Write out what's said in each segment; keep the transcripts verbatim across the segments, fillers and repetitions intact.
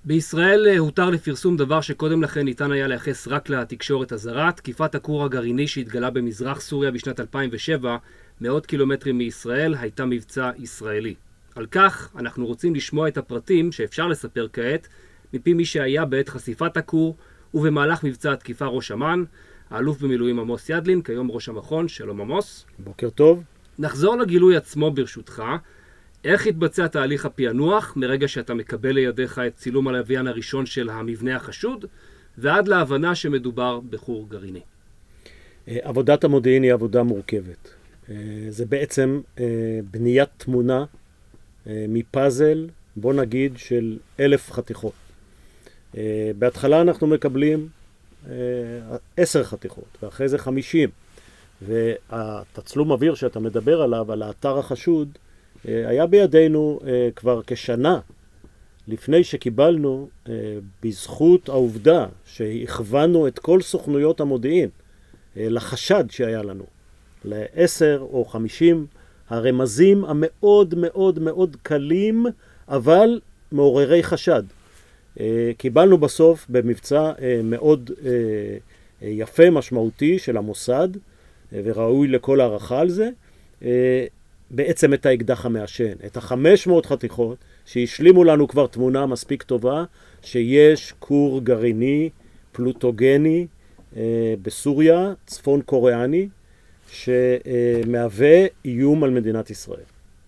בישראל הותר לפרסום דבר שקודם לכן ניתן היה לייחס רק לתקשורת הזרה, תקיפת הכור הגרעיני שהתגלה במזרח סוריה בשנת אלפיים ושבע, מאות קילומטרים מישראל, הייתה מבצע ישראלי. על כך אנחנו רוצים לשמוע את הפרטים שאפשר לספר כעת, מפי מי שהיה בעת חשיפת הכור ובמהלך מבצע התקיפה ראש אמ"ן, האלוף במילואים עמוס ידלין, כיום ראש המכון. שלום עמוס. בוקר טוב. נחזור לגילוי עצמו ברשותך. איך התבצע תהליך הפענוח מרגע שאתה מקבל לידיך את צילום הלוויין הראשון של המבנה החשוד, ועד להבנה שמדובר בכור גרעיני? עבודת המודיעין היא עבודה מורכבת. זה בעצם בניית תמונה מפאזל, בוא נגיד, של אלף חתיכות. בהתחלה אנחנו מקבלים עשר חתיכות, ואחרי זה חמישים. והתצלום אוויר שאתה מדבר עליו, על האתר החשוד, היה בידינו כבר כשנה לפני שקיבלנו, בזכות העובדה שהכוונו את כל סוכנויות המודיעין לחשד שהיה לנו, לעשר או חמישים הרמזים המאוד מאוד מאוד קלים, אבל מעוררי חשד. קיבלנו בסוף במבצע מאוד יפה, משמעותי של המוסד, וראוי לכל הערכה על זה, בעצם את האקדח המעשן, את ה-חמש מאות חתיכות שהשלימו לנו כבר תמונה מספיק טובה שיש כור גרעיני פלוטוגני אה, בסוריה, צפון קוריאני, שמהווה איום על מדינת ישראל.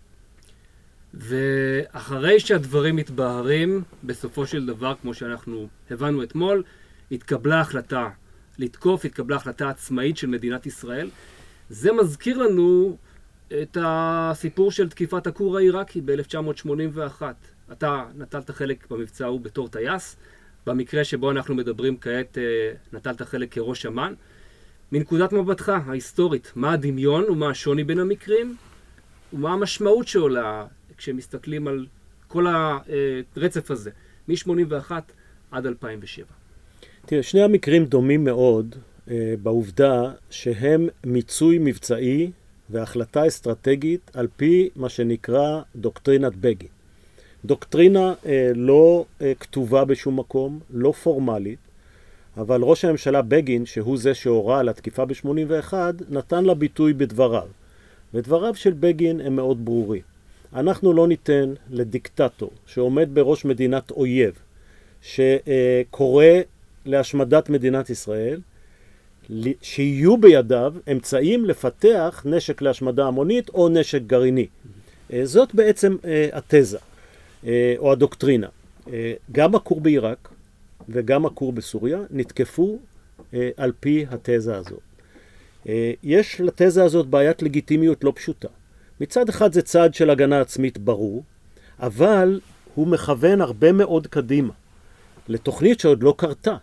ואחרי שהדברים מתבהרים, בסופו של דבר, כמו שאנחנו הבנו אתמול, התקבלה החלטה לתקוף, התקבלה החלטה עצמאית של מדינת ישראל. זה מזכיר לנו את הסיפור של תקיפת הכור העיראקי ב-אלף תשע מאות שמונים ואחת. אתה נטלת חלק במבצע ההוא בתור טייס, במקרה שבו אנחנו מדברים כעת נטלת חלק כראש אמ"ן. מנקודת מבטך ההיסטורית, מה הדמיון ומה השוני בין המקרים, ומה המשמעות שעולה כשמסתכלים על כל הרצף הזה, מ-שמונים ואחת עד אלפיים ושבע? תראה, שני המקרים דומים מאוד אה, בעובדה שהם מיצוי מבצעי והחלטה אסטרטגית על פי מה שנקרא דוקטרינת בגין. דוקטרינה אה, לא אה, כתובה בשום מקום, לא פורמלית, אבל ראש הממשלה בגין, שהוא זה שהורה על התקיפה ב-שמונים ואחת, נתן לה ביטוי בדבריו. ודבריו של בגין הם מאוד ברורים. אנחנו לא ניתן לדיקטטור שעומד בראש מדינת אויב, שקורא להשמדת מדינת ישראל, שיהיו בידיו אמצעים לפתח נשק להשמדה המונית או נשק גרעיני. זאת בעצם התזה או הדוקטרינה. גם הכור בעיראק וגם הכור בסוריה נתקפו על פי התזה הזאת. יש לתזה הזאת בעיית לגיטימיות לא פשוטה. מצד אחד זה צעד של הגנה עצמית ברור, אבל הוא מכוון הרבה מאוד קדימה לתוכנית שעוד לא קרתה.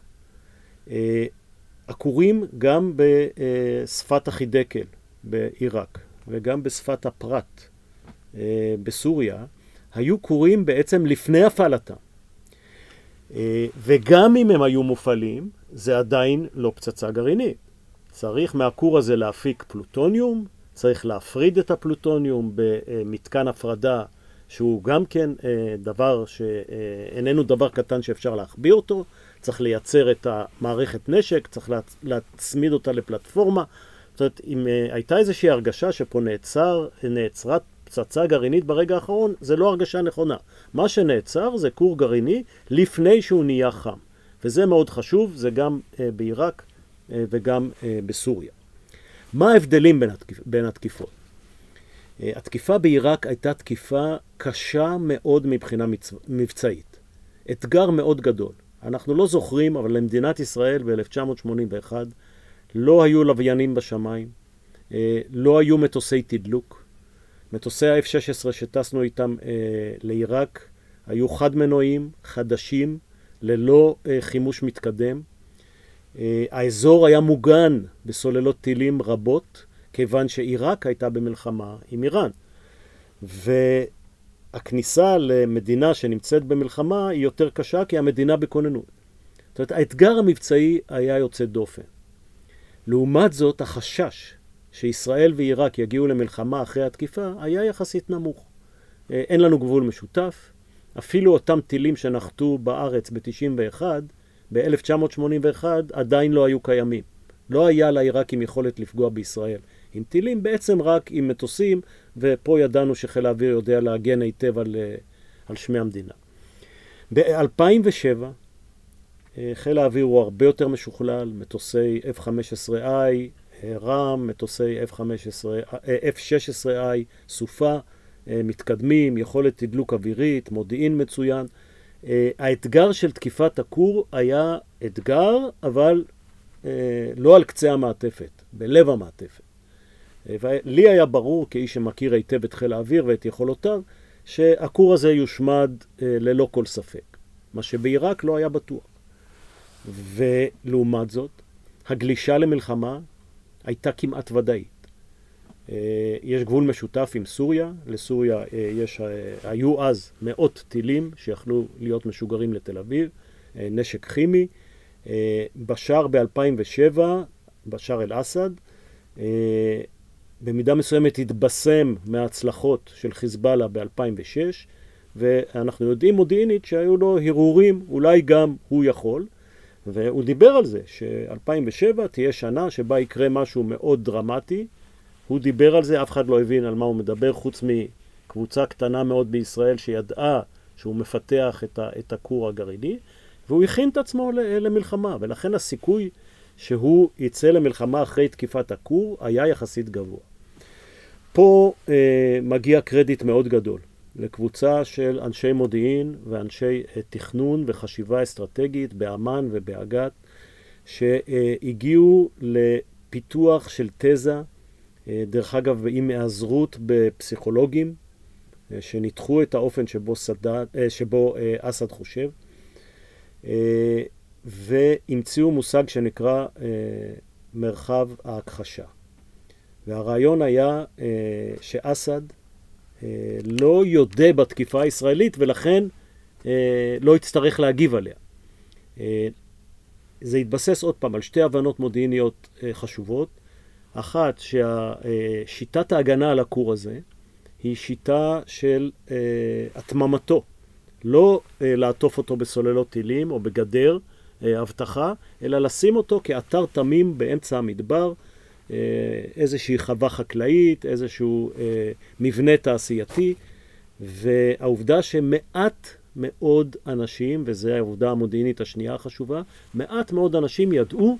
הכורים גם בשפת החידקל בעיראק וגם בשפת הפרת בסוריה היו כורים בעצם לפני הפעלתם. וגם אם הם היו מופעלים, זה עדיין לא פצצה גרעינית. צריך מהכור הזה להפיק פלוטוניום, צריך להפריד את הפלוטוניום במתקן הפרדה, שהוא גם כן דבר שאיננו דבר קטן שאפשר להחביא אותו, צריך לייצר את המערכת נשק, צריך להצמיד אותה לפלטפורמה. זאת אומרת, אם הייתה איזושהי הרגשה שפה נעצר, נעצרה פצצה גרעינית ברגע האחרון, זה לא הרגשה נכונה. מה שנעצר זה כור גרעיני לפני שהוא נהיה חם. וזה מאוד חשוב, זה גם בעיראק וגם בסוריה. מה ההבדלים בין, התקיפ... בין התקיפות? התקיפה בעיראק הייתה תקיפה קשה מאוד מבחינה מצ... מבצעית. אתגר מאוד גדול. אנחנו לא זוכרים, אבל למדינת ישראל ב-אלף תשע מאות שמונים ואחת לא היו לוויינים בשמיים, לא היו מטוסי תדלוק. מטוסי ה-אף שש עשרה שטסנו איתם לעיראק היו חד מנועים, חדשים, ללא חימוש מתקדם. האזור היה מוגן בסוללות טילים רבות, כיוון שעיראק הייתה במלחמה עם איראן. והכניסה למדינה שנמצאת במלחמה היא יותר קשה, כי המדינה בכוננות. זאת אומרת, האתגר המבצעי היה יוצא דופן. לעומת זאת, החשש שישראל ועיראק יגיעו למלחמה אחרי התקיפה היה יחסית נמוך. אין לנו גבול משותף, אפילו אותם טילים שנחתו בארץ ב-תשעים ואחת, ב-אלף תשע מאות שמונים ואחת עדיין לא היו קיימים. לא היה לעיראקים יכולת לפגוע בישראל. עם טילים בעצם רק עם מטוסים, ופה ידענו שחיל האוויר יודע להגן היטב על, על שמי המדינה. ב-אלפיים ושבע חיל האוויר הוא הרבה יותר משוכלל, מטוסי אף חמש עשרה איי, רם, מטוסי אף שש עשרה איי, סופה, מתקדמים, יכולת תדלוק אווירית, מודיעין מצוין. האתגר של תקיפת הכור היה אתגר, אבל לא על קצה המעטפת, בלב המעטפת. לי היה ברור, כאיש שמכיר היטב את חיל האוויר ואת יכולותיו, שהכור הזה יושמד ללא כל ספק. מה שבעיראק לא היה בטוח. ולעומת זאת, הגלישה למלחמה הייתה כמעט ודאית. יש גבול משותף עם סוריה, לסוריה יש, היו אז מאות טילים שיכלו להיות משוגרים לתל אביב, נשק כימי. בשאר ב-אלפיים ושבע, בשאר אל-אסד, במידה מסוימת התבשם מההצלחות של חיזבאללה ב-אלפיים ושש, ואנחנו יודעים מודיעינית שהיו לו הרהורים, אולי גם הוא יכול, והוא דיבר על זה ש-אלפיים ושבע תהיה שנה שבה יקרה משהו מאוד דרמטי. הוא דיבר על זה, אף אחד לא הבין על מה הוא מדבר, חוץ מקבוצה קטנה מאוד בישראל שידעה שהוא מפתח את, ה- את הכור הגרעיני, והוא הכין את עצמו למלחמה, ולכן הסיכוי שהוא יצא למלחמה אחרי תקיפת הכור היה יחסית גבוה. פה אה, מגיע קרדיט מאוד גדול לקבוצה של אנשי מודיעין ואנשי אה, תכנון וחשיבה אסטרטגית באמן ובאגת, שהגיעו לפיתוח של תזה, אה, דרך אגב עם היעזרות בפסיכולוגים, אה, שניתחו את האופן שבו, סדד, אה, שבו אה, אסד חושב, אה, והמציאו מושג שנקרא אה, מרחב ההכחשה. והרעיון היה אה, שאסד אה, לא יודע בתקיפה הישראלית, ולכן אה, לא יצטרך להגיב עליה. אה, זה התבסס עוד פעם על שתי הבנות מודיעיניות אה, חשובות. אחת, ששיטת ההגנה על הכור הזה היא שיטה של אה, התממתו. לא אה, לעטוף אותו בסוללות טילים או בגדר אה, הבטחה, אלא לשים אותו כאתר תמים באמצע המדבר, אה, איזושהי חווה חקלאית, איזשהו אה, מבנה תעשייתי, והעובדה שמעט מאוד אנשים, וזו העובדה המודיעינית השנייה החשובה, מעט מאוד אנשים ידעו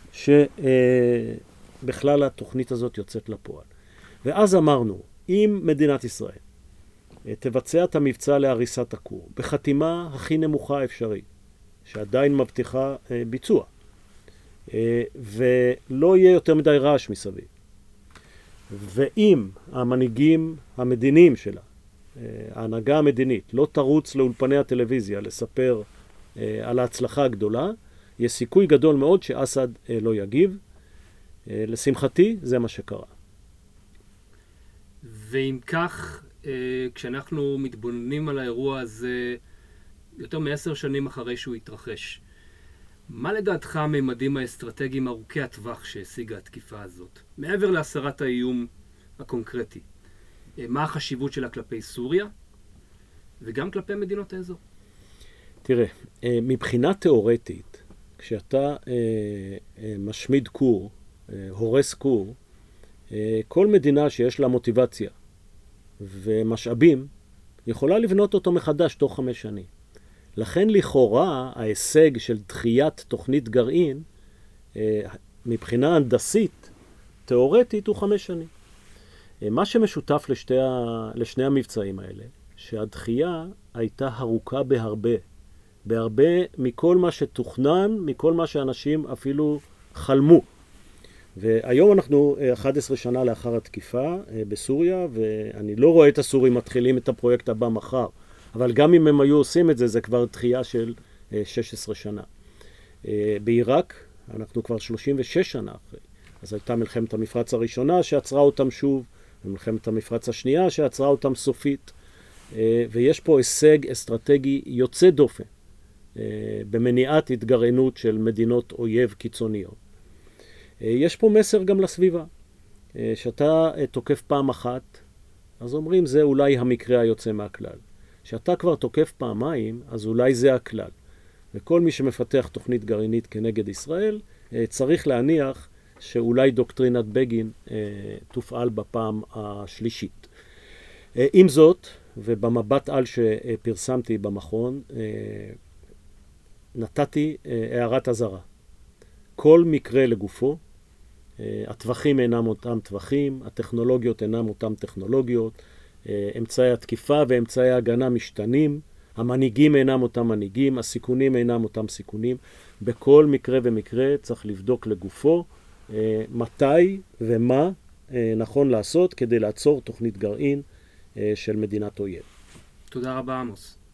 שבכלל אה, התוכנית הזאת יוצאת לפועל. ואז אמרנו, אם מדינת ישראל תבצע את המבצע להריסת הכור, בחתימה הכי נמוכה אפשרית, שעדיין מבטיחה אה, ביצוע, אה, ולא יהיה יותר מדי רעש מסביב. ואם המנהיגים המדיניים שלה, אה, ההנהגה המדינית, לא תרוץ לאולפני הטלוויזיה לספר אה, על ההצלחה הגדולה, יש סיכוי גדול מאוד שאסד אה, לא יגיב. אה, לשמחתי, זה מה שקרה. ואם כך, כשאנחנו מתבוננים על האירוע הזה יותר מעשר שנים אחרי שהוא התרחש, מה לדעתך הממדים האסטרטגיים ארוכי הטווח שהשיגה התקיפה הזאת? מעבר להסרת האיום הקונקרטי, מה החשיבות שלה כלפי סוריה וגם כלפי מדינות האזור? תראה, מבחינה תיאורטית, כשאתה משמיד כור, הורס כור, כל מדינה שיש לה מוטיבציה ומשאבים, יכולה לבנות אותו מחדש תוך חמש שנים. לכן לכאורה ההישג של דחיית תוכנית גרעין, מבחינה הנדסית, תיאורטית, הוא חמש שנים. מה שמשותף לשתי ה... לשני המבצעים האלה, שהדחייה הייתה ארוכה בהרבה, בהרבה מכל מה שתוכנן, מכל מה שאנשים אפילו חלמו. והיום אנחנו אחת עשרה שנה לאחר התקיפה בסוריה, ואני לא רואה את הסורים מתחילים את הפרויקט הבא מחר, אבל גם אם הם היו עושים את זה, זה כבר דחייה של שש עשרה שנה. בעיראק אנחנו כבר שלושים ושש שנה אחרי. אז הייתה מלחמת המפרץ הראשונה שעצרה אותם שוב, ומלחמת המפרץ השנייה שעצרה אותם סופית, ויש פה הישג אסטרטגי יוצא דופן במניעת התגרענות של מדינות אויב קיצוניות. יש פה מסר גם לסביבה, שאתה תוקף פעם אחת, אז אומרים זה אולי המקרה היוצא מהכלל. שאתה כבר תוקף פעמיים, אז אולי זה הכלל. וכל מי שמפתח תוכנית גרעינית כנגד ישראל, צריך להניח שאולי דוקטרינת בגין תופעל בפעם השלישית. עם זאת, ובמבט על שפרסמתי במכון, נתתי הערת אזהרה. כל מקרה לגופו, הטווחים אינם אותם טווחים, הטכנולוגיות אינם אותם טכנולוגיות, אמצעי התקיפה ואמצעי ההגנה משתנים, המנהיגים אינם אותם מנהיגים, הסיכונים אינם אותם סיכונים. בכל מקרה ומקרה צריך לבדוק לגופו מתי ומה נכון לעשות כדי לעצור תוכנית גרעין של מדינת אויב. תודה רבה, עמוס.